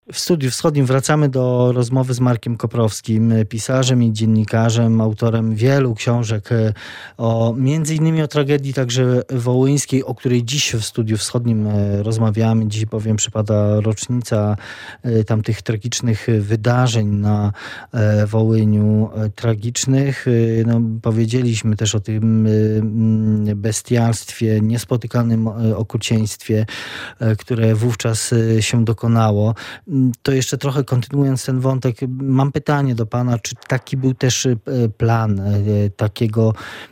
W Studiu Wschodnim wracamy do rozmowy z Markiem Koprowskim, pisarzem i dziennikarzem, autorem wielu książek między innymi o tragedii także wołyńskiej, o której dziś w Studiu Wschodnim rozmawiamy. Dziś bowiem przypada rocznica tamtych tragicznych wydarzeń na Wołyniu, tragicznych. No, powiedzieliśmy też o tym bestialstwie, niespotykanym okrucieństwie, które wówczas się dokonało. To jeszcze trochę kontynuując ten wątek, mam pytanie do pana, czy taki był też plan takiego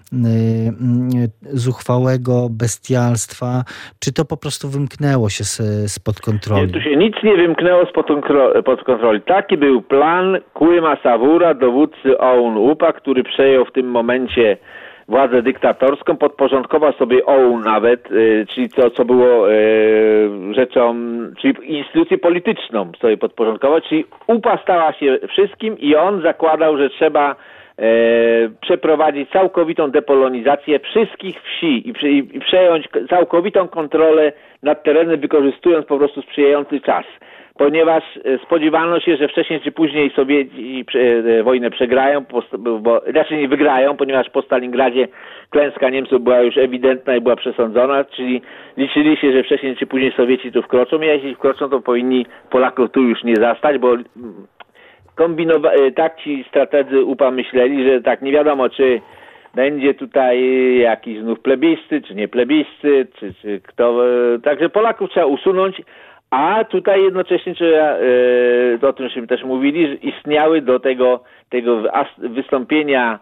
zuchwałego bestialstwa, czy to po prostu wymknęło się spod kontroli? Nie, tu się nic nie wymknęło spod kontroli. Taki był plan Kłyma Sawura, dowódcy OUN-UPA, który przejął w tym momencie władzę dyktatorską, podporządkował sobie OUN nawet, czyli to, co było rzeczą, czyli instytucję polityczną sobie podporządkował, czyli UPA stała się wszystkim i on zakładał, że trzeba przeprowadzić całkowitą depolonizację wszystkich wsi i przejąć całkowitą kontrolę nad terenem, wykorzystując po prostu sprzyjający czas. Ponieważ spodziewano się, że wcześniej czy później Sowieci wojnę przegrają, bo raczej nie wygrają, ponieważ po Stalingradzie klęska Niemców była już ewidentna i była przesądzona, czyli liczyli się, że wcześniej czy później Sowieci tu wkroczą, a jeśli wkroczą, to powinni Polaków tu już nie zastać, bo tak ci strategzy UPA myśleli, że tak nie wiadomo, czy będzie tutaj jakiś znów plebiscyt, czy nie plebiscyt, czy kto. Także Polaków trzeba usunąć, a tutaj jednocześnie trzeba, o tym żeśmy też mówili, że istniały do tego wystąpienia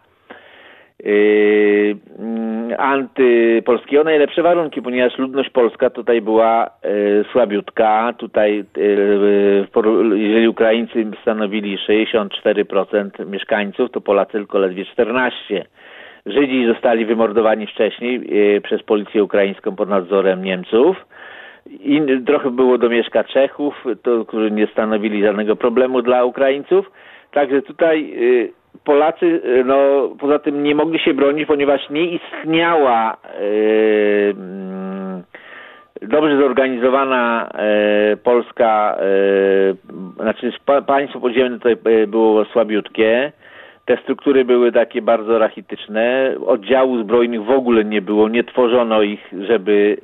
antypolskiego najlepsze warunki, ponieważ ludność polska tutaj była słabiutka. Tutaj jeżeli Ukraińcy stanowili 64% mieszkańców, to Polacy tylko ledwie 14%. Żydzi zostali wymordowani wcześniej przez policję ukraińską pod nadzorem Niemców. I trochę było domieszka Czechów, którzy nie stanowili żadnego problemu dla Ukraińców. Także tutaj Polacy, no poza tym nie mogli się bronić, ponieważ nie istniała dobrze zorganizowana polska, znaczy państwo podziemne tutaj było słabiutkie. Te struktury były takie bardzo rachityczne. Oddziałów zbrojnych w ogóle nie było, nie tworzono ich, żeby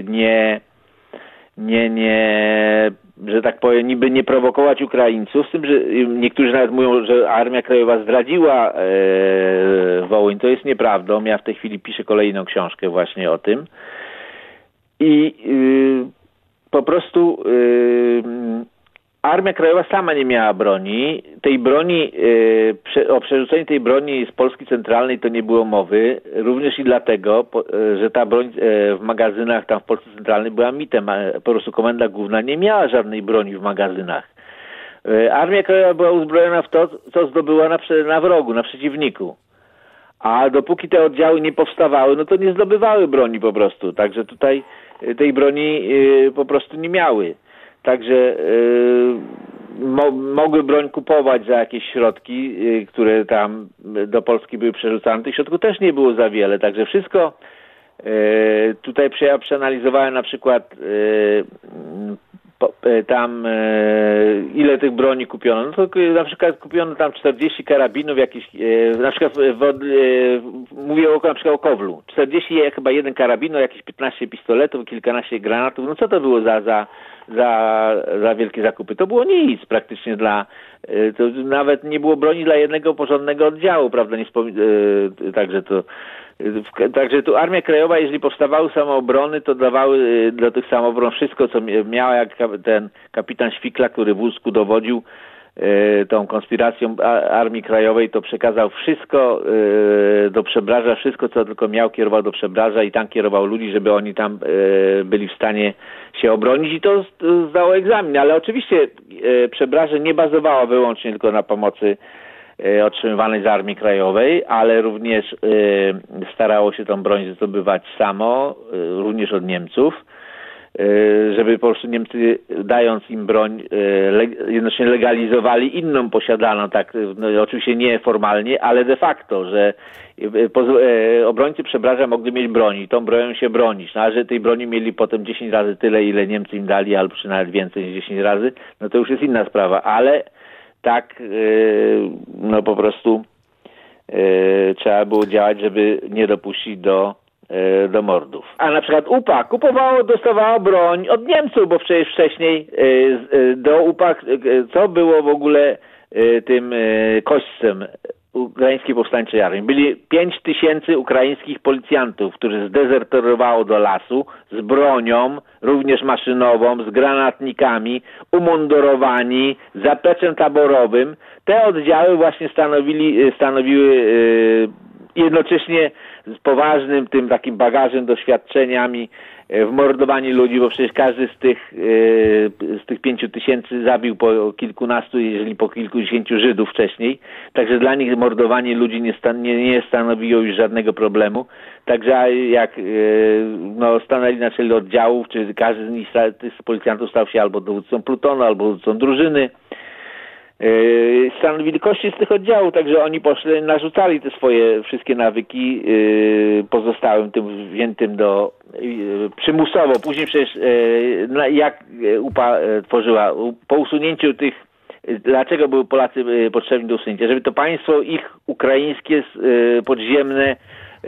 że tak powiem, niby nie prowokować Ukraińców, z tym, że niektórzy nawet mówią, że Armia Krajowa zdradziła Wołyń. To jest nieprawdą. Ja w tej chwili piszę kolejną książkę właśnie o tym. I po prostu Armia Krajowa sama nie miała broni. Tej broni, o przerzuceniu tej broni z Polski Centralnej to nie było mowy. Również i dlatego, że ta broń w magazynach tam w Polsce Centralnej była mitem. Po prostu Komenda Główna nie miała żadnej broni w magazynach. Armia Krajowa była uzbrojona w to, co zdobyła na wrogu, na przeciwniku. A dopóki te oddziały nie powstawały, no to nie zdobywały broni po prostu. Także tutaj tej broni po prostu nie miały. Także mogły broń kupować za jakieś środki, które tam do Polski były przerzucane. Tych środków też nie było za wiele. Także wszystko tutaj ja przeanalizowałem na przykład tam ile tych broni kupiono. No to na przykład kupiono tam 40 karabinów jakichś, na przykład mówię na przykład o Kowlu. 40 chyba jeden karabin, jakieś 15 pistoletów, kilkanaście granatów. No co to było za wielkie zakupy? To było nic praktycznie to nawet nie było broni dla jednego porządnego oddziału, prawda? Także tu Armia Krajowa, jeżeli powstawały samoobrony, to dawały do tych samoobron wszystko, co miała, jak ten kapitan Świkla, który w Łódzku dowodził tą konspiracją Armii Krajowej, to przekazał wszystko do Przebraża, wszystko, co tylko miał, kierował do Przebraża i tam kierował ludzi, żeby oni tam byli w stanie się obronić i to zdało egzamin. Ale oczywiście Przebraże nie bazowało wyłącznie tylko na pomocy otrzymywanej z Armii Krajowej, ale również starało się tą broń zdobywać samo, również od Niemców. żeby po prostu Niemcy, dając im broń, jednocześnie legalizowali inną posiadaną, tak, no, oczywiście nie formalnie, ale de facto, że obrońcy Przebrzeża mogli mieć broń i tą bronią się bronić, no, a że tej broni mieli potem 10 razy tyle, ile Niemcy im dali, albo czy nawet więcej niż 10 razy, no to już jest inna sprawa, ale tak, no po prostu trzeba było działać, żeby nie dopuścić do mordów. A na przykład UPA dostawało broń od Niemców, bo przecież wcześniej do UPA, co było w ogóle tym kośćcem Ukraińskiej Powstańczej Armii. Byli 5000 ukraińskich policjantów, którzy zdezerterowało do lasu z bronią, również maszynową, z granatnikami, umundurowani, zapleczem taborowym. Te oddziały właśnie stanowiły jednocześnie z poważnym tym takim bagażem, doświadczeniami w mordowaniu ludzi, bo przecież każdy z tych 5000 zabił po kilkunastu, jeżeli po kilkudziesięciu Żydów wcześniej. Także dla nich mordowanie ludzi nie stanowiło już żadnego problemu. Także jak stanęli na czele oddziałów, czy każdy z nich, tych policjantów stał się albo dowódcą plutonu, albo dowódcą drużyny, stanowili kości z tych oddziałów, także oni narzucali te swoje wszystkie nawyki pozostałym, tym wziętym przymusowo. Później przecież jak UPA tworzyła, po usunięciu tych, dlaczego były Polacy potrzebni do usunięcia? Żeby to państwo ich ukraińskie, podziemne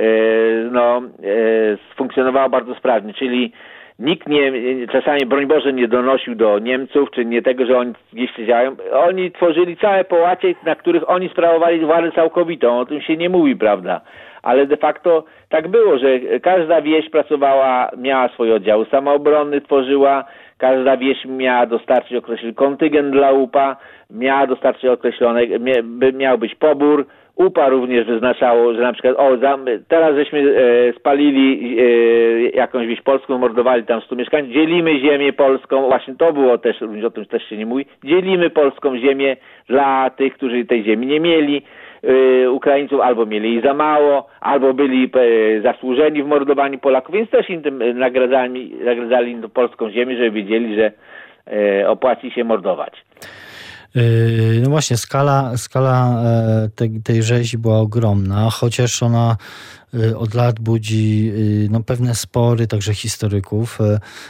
funkcjonowało bardzo sprawnie, czyli nikt czasami, broń Boże, nie donosił do Niemców, czy nie tego, że oni gdzieś działają. Oni tworzyli całe połacie, na których oni sprawowali władzę całkowitą. O tym się nie mówi, prawda? Ale de facto tak było, że każda wieś miała swoje oddziały samoobrony, tworzyła, każda wieś miała dostarczyć określony kontyngent dla UPA, miała dostarczyć miał być pobór. UPA również wyznaczało, że na przykład teraz żeśmy spalili jakąś wieś polską, mordowali tam 100 mieszkańców, dzielimy ziemię polską, właśnie to było też, również o tym też się nie mówi, dzielimy polską ziemię dla tych, którzy tej ziemi nie mieli, Ukraińców, albo mieli jej za mało, albo byli zasłużeni w mordowaniu Polaków, więc też im tym nagradzali im polską ziemię, żeby wiedzieli, że opłaci się mordować. No właśnie, skala tej rzezi była ogromna, chociaż ona od lat budzi pewne spory, także historyków.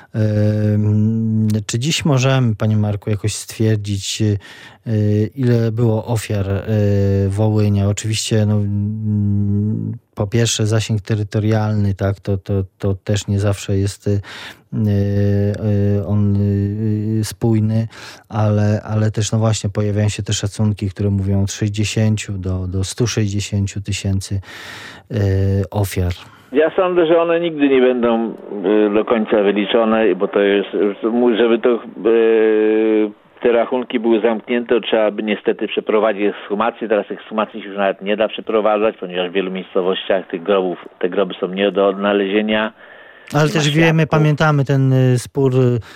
Czy dziś możemy, panie Marku, jakoś stwierdzić, ile było ofiar Wołynia? Oczywiście, po pierwsze zasięg terytorialny, tak, to też nie zawsze jest on spójny, ale też właśnie pojawiają się te szacunki, które mówią od 60 do 160 tysięcy ofiar. Ja sądzę, że one nigdy nie będą do końca wyliczone, bo to jest, żeby to te rachunki były zamknięte, to trzeba by niestety przeprowadzić ekshumację. Teraz ekshumacji się już nawet nie da przeprowadzać, ponieważ w wielu miejscowościach te groby są nie do odnalezienia. Ale też wiemy, pamiętamy ten spór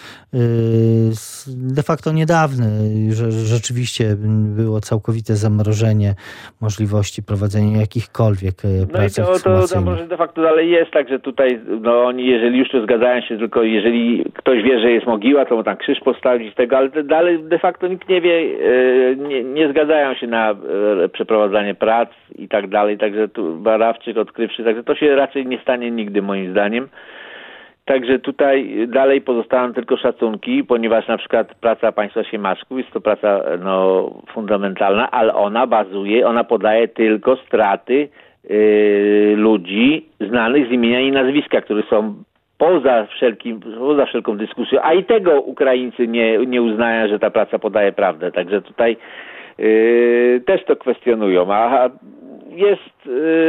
de facto niedawny, że rzeczywiście było całkowite zamrożenie możliwości prowadzenia jakichkolwiek prac ekshumacyjnych. To może de facto dalej jest, także tutaj oni, jeżeli już to zgadzają się, tylko jeżeli ktoś wie, że jest mogiła, to mu tam krzyż postawić z tego, ale dalej de facto nikt nie wie, nie zgadzają się na przeprowadzanie prac i tak dalej, także tu badawczych, odkrywczych, także to się raczej nie stanie nigdy, moim zdaniem. Także tutaj dalej pozostają tylko szacunki, ponieważ na przykład praca państwa Siemaszków jest to praca fundamentalna, ale ona podaje tylko straty ludzi znanych z imienia i nazwiska, którzy są poza wszelką dyskusją, a i tego Ukraińcy nie uznają, że ta praca podaje prawdę. Także tutaj też to kwestionują, a jest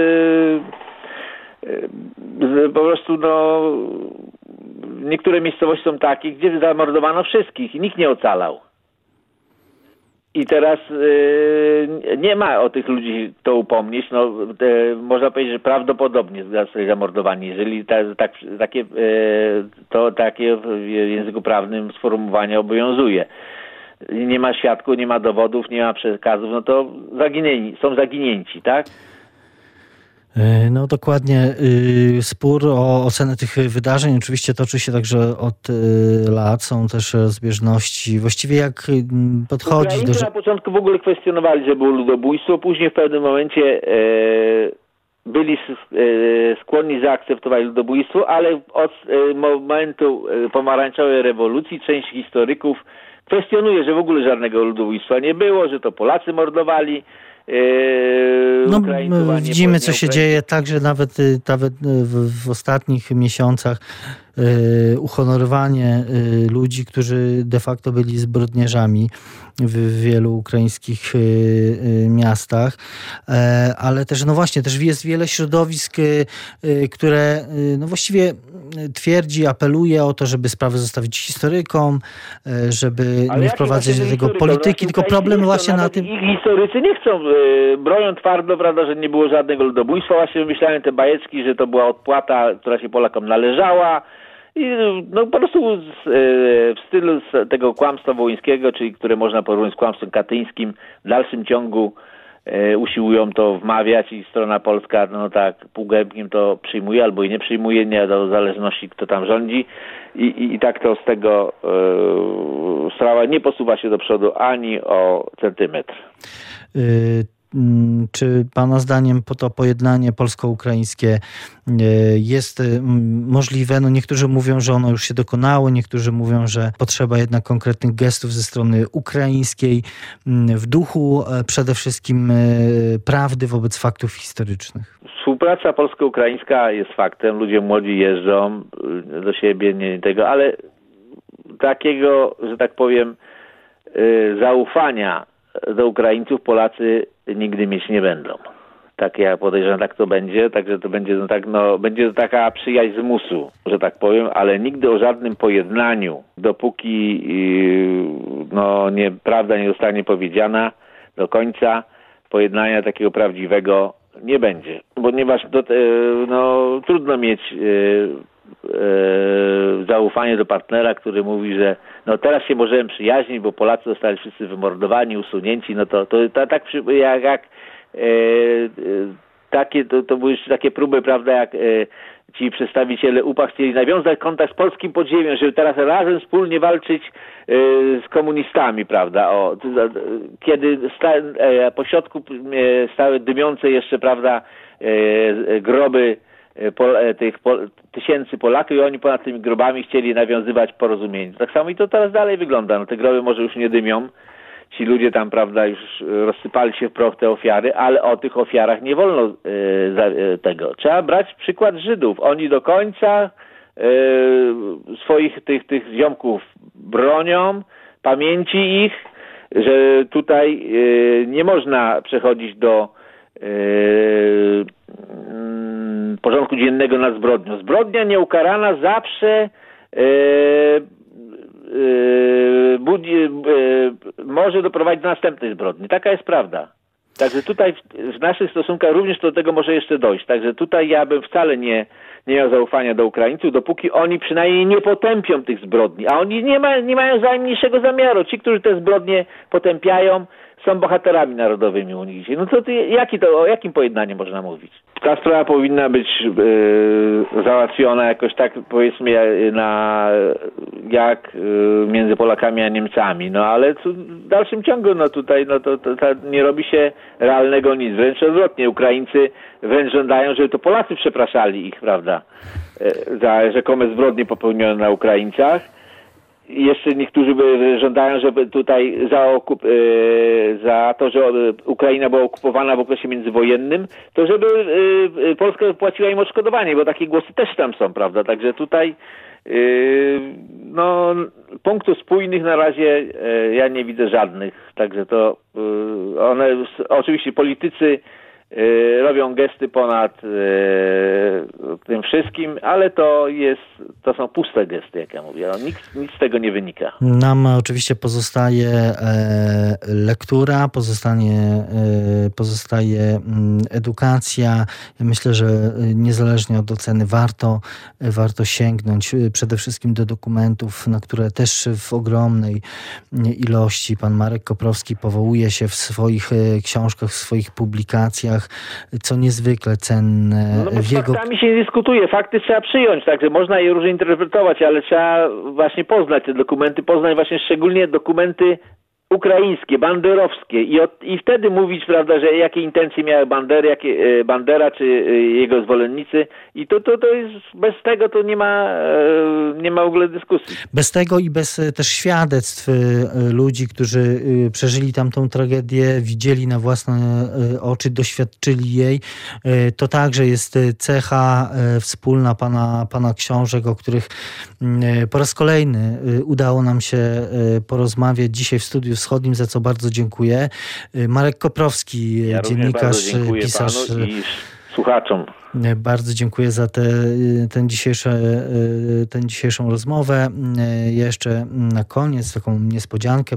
po prostu niektóre miejscowości są takie, gdzie zamordowano wszystkich i nikt nie ocalał. I teraz nie ma o tych ludzi kto upomnieć. Można powiedzieć, że prawdopodobnie zostali zamordowani, jeżeli takie w języku prawnym sformułowanie obowiązuje. Nie ma świadków, nie ma dowodów, nie ma przekazów, to są zaginięci, tak? No dokładnie. Spór o ocenę tych wydarzeń oczywiście toczy się także od lat. Są też rozbieżności. Właściwie jak podchodzi do... Ukraińcy na początku w ogóle kwestionowali, że było ludobójstwo. Później w pewnym momencie byli skłonni zaakceptować ludobójstwo, ale od momentu pomarańczowej rewolucji część historyków kwestionuje, że w ogóle żadnego ludobójstwa nie było, że to Polacy mordowali Ukraińców. Widzimy, co się dzieje także nawet w ostatnich miesiącach. Uhonorowanie ludzi, którzy de facto byli zbrodniarzami w wielu ukraińskich miastach, ale też, no właśnie, też jest wiele środowisk, które no właściwie twierdzi, apeluje o to, żeby sprawę zostawić historykom, żeby nie wprowadzać do tego polityki, tylko problem właśnie na tym... Ich historycy nie chcą, bronią twardo, prawda, że nie było żadnego ludobójstwa. Właśnie wymyślają te bajeczki, że to była odpłata, która się Polakom należała. I no po prostu w stylu tego kłamstwa wołyńskiego, czyli które można porównać z kłamstwem katyńskim, w dalszym ciągu usiłują to wmawiać i strona polska no tak półgębkiem to przyjmuje albo i nie przyjmuje, nie do zależności kto tam rządzi i tak to z tego sprawa nie posuwa się do przodu ani o centymetr. Czy Pana zdaniem to pojednanie polsko-ukraińskie jest możliwe? No niektórzy mówią, że ono już się dokonało, niektórzy mówią, że potrzeba jednak konkretnych gestów ze strony ukraińskiej w duchu przede wszystkim prawdy wobec faktów historycznych. Współpraca polsko-ukraińska jest faktem, ludzie młodzi jeżdżą do siebie, nie tego, ale takiego, że tak powiem, zaufania do Ukraińców Polacy nigdy mieć nie będą. Tak ja podejrzewam, tak to będzie, także to będzie będzie to taka przyjaźń z musu, że tak powiem, ale nigdy o żadnym pojednaniu, dopóki prawda nie zostanie powiedziana do końca, pojednania takiego prawdziwego nie będzie, ponieważ trudno mieć zaufanie do partnera, który mówi, że no teraz się możemy przyjaźnić, bo Polacy zostali wszyscy wymordowani, usunięci, no to były jeszcze takie próby, prawda, jak ci przedstawiciele UPA chcieli nawiązać kontakt z polskim podziemiem, żeby teraz razem wspólnie walczyć z komunistami, prawda, kiedy po środku stały dymiące jeszcze, prawda, groby tych tysięcy Polaków i oni ponad tymi grobami chcieli nawiązywać porozumienie. Tak samo i to teraz dalej wygląda. No te groby może już nie dymią, ci ludzie tam, prawda, już rozsypali się w proch te ofiary, ale o tych ofiarach nie wolno tego. Trzeba brać przykład Żydów. Oni do końca swoich tych ziomków bronią, pamięci ich, że tutaj nie można przechodzić do porządku dziennego nad zbrodnią. Zbrodnia nieukarana zawsze może doprowadzić do następnej zbrodni. Taka jest prawda. Także tutaj w naszych stosunkach również do tego może jeszcze dojść. Także tutaj ja bym wcale nie miał zaufania do Ukraińców, dopóki oni przynajmniej nie potępią tych zbrodni. A oni nie mają najmniejszego zamiaru. Ci, którzy te zbrodnie potępiają, są bohaterami narodowymi u nich. No to o jakim pojednaniu można mówić? Ta sprawa powinna być załatwiona jakoś tak, powiedzmy, jak między Polakami a Niemcami. No ale w dalszym ciągu tutaj to nie robi się realnego nic. Wręcz odwrotnie, Ukraińcy wręcz żądają, żeby to Polacy przepraszali ich, prawda, za rzekome zbrodnie popełnione na Ukraińcach. I jeszcze niektórzy żądają, żeby tutaj za to, że Ukraina była okupowana w okresie międzywojennym, to żeby Polska wypłaciła im odszkodowanie, bo takie głosy też tam są, prawda? Także tutaj punktów spójnych na razie ja nie widzę żadnych. Także to oczywiście politycy robią gesty ponad tym wszystkim, ale to są puste gesty, jak ja mówię. Nic z tego nie wynika. Nam oczywiście pozostaje lektura, pozostaje edukacja. Ja myślę, że niezależnie od oceny warto sięgnąć przede wszystkim do dokumentów, na które też w ogromnej ilości pan Marek Koprowski powołuje się w swoich książkach, w swoich publikacjach. książkach, co niezwykle cenne. No bo z faktami się nie dyskutuje, fakty trzeba przyjąć, także można je różnie interpretować, ale trzeba właśnie poznać te dokumenty, poznać właśnie szczególnie dokumenty ukraińskie, banderowskie i wtedy mówić, prawda, że jakie intencje miały Bandera czy jego zwolennicy i to jest, bez tego to nie ma w ogóle dyskusji. Bez tego i bez też świadectw ludzi, którzy przeżyli tamtą tragedię, widzieli na własne oczy, doświadczyli jej, to także jest cecha wspólna pana książek, o których po raz kolejny udało nam się porozmawiać dzisiaj w Studiu Wschodnim, za co bardzo dziękuję. Marek Koprowski, dziennikarz, pisarz. Panu i słuchaczom. Bardzo dziękuję za tę dzisiejszą rozmowę. Jeszcze na koniec taką niespodziankę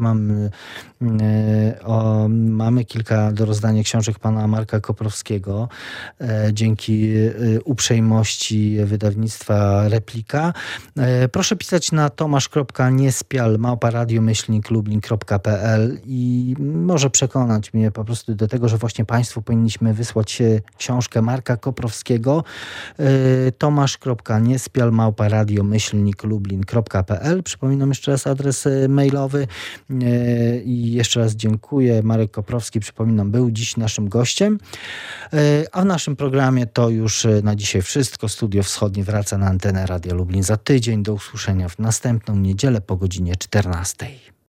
mamy kilka do rozdania książek pana Marka Koprowskiego. Dzięki uprzejmości wydawnictwa Replika. Proszę pisać na tomasz.niespial@radiomyślniklublin.pl i może przekonać mnie po prostu do tego, że właśnie państwu powinniśmy wysłać książkę Marka Koprowskiego. tomasz.niespial@radiomyślniklublin.pl. Przypominam jeszcze raz adres mailowy i jeszcze raz dziękuję. Marek Koprowski, przypominam, był dziś naszym gościem. A w naszym programie to już na dzisiaj wszystko. Studio Wschodnie wraca na antenę Radia Lublin za tydzień. Do usłyszenia w następną niedzielę po godzinie 14.